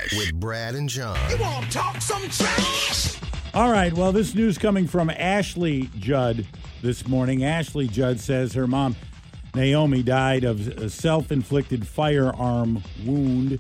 Trash with Brad and John. You want to talk some trash? All right, well, this news coming from Ashley Judd this morning. Ashley Judd says her mom, Naomi, died of a self-inflicted firearm wound.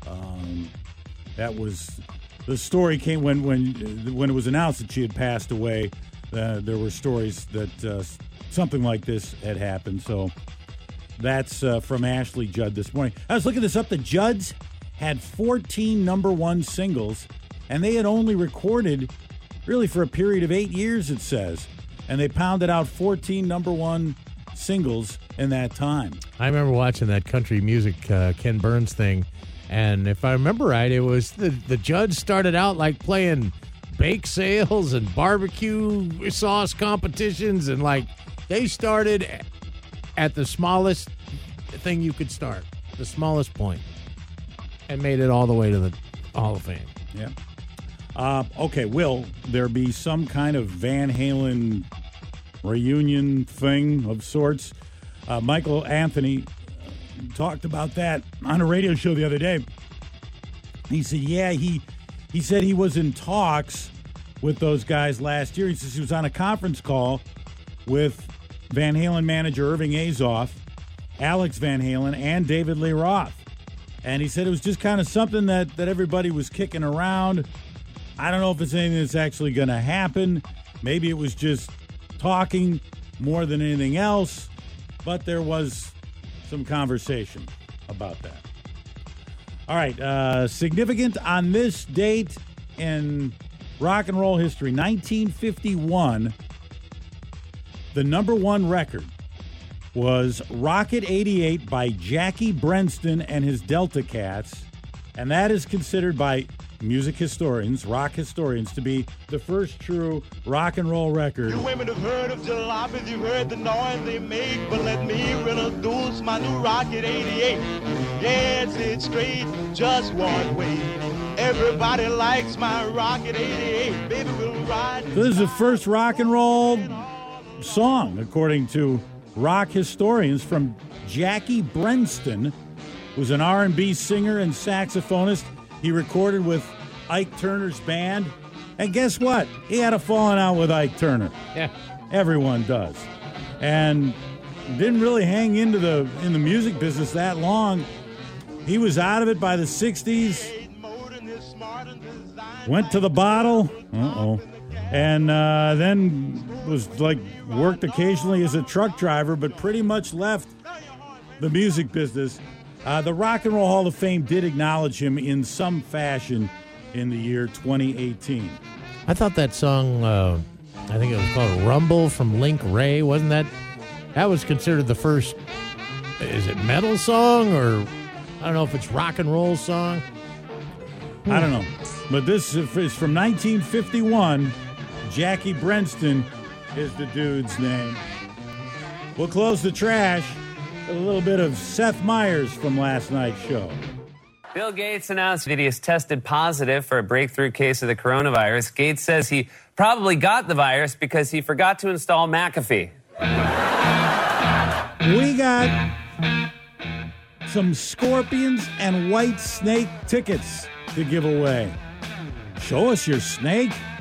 That was the story came when it was announced that she had passed away. There were stories that something like this had happened. So that's from Ashley Judd this morning. I was looking this up. The Judds had 14 number one singles, and they had only recorded really for a period of 8 years, it says. And they pounded out 14 number one singles in that time. I remember watching that country music Ken Burns thing, and if I remember right, it was the Judds started out like playing bake sales and barbecue sauce competitions, and like they started at the smallest thing you could start, the smallest point, and made it all the way to the Hall of Fame. Yeah. Okay, will there be some kind of Van Halen reunion thing of sorts? Michael Anthony talked about that on a radio show the other day. He said, yeah, he said he was in talks with those guys last year. He says he was on a conference call with Van Halen manager Irving Azoff, Alex Van Halen, and David Lee Roth. And he said it was just kind of something that everybody was kicking around. I don't know if it's anything that's actually going to happen. Maybe it was just talking more than anything else, but there was some conversation about that. All right, significant on this date in rock and roll history, 1951, the number one record was Rocket 88 by Jackie Brenston and his Delta Cats, and that is considered by music historians, rock historians, to be the first true rock and roll record. You women have heard of jalopies, you've heard the noise they make, but let me introduce my new Rocket 88. Yes, it's straight, just one way. Everybody likes my Rocket 88. Baby, we'll ride. So this is the first rock and roll song, according to rock historians, from Jackie Brenston, who's an R&B singer and saxophonist. He recorded with Ike Turner's band. And guess what? He had a falling out with Ike Turner. Yeah. Everyone does. And didn't really hang in the music business that long. He was out of it by the 60s. Went to the bottle. And then was worked occasionally as a truck driver, but pretty much left the music business. The Rock and Roll Hall of Fame did acknowledge him in some fashion in the year 2018. I thought that song, I think it was called Rumble from Link Ray, wasn't that? That was considered the first, is it metal song, or I don't know if it's rock and roll song? I don't know. But this is from 1951. Jackie Brenston is the dude's name. We'll close the trash with a little bit of Seth Meyers from last night's show. Bill Gates announced that he has tested positive for a breakthrough case of the coronavirus. Gates says he probably got the virus because he forgot to install McAfee. We got some Scorpions and White Snake tickets to give away. Show us your snake.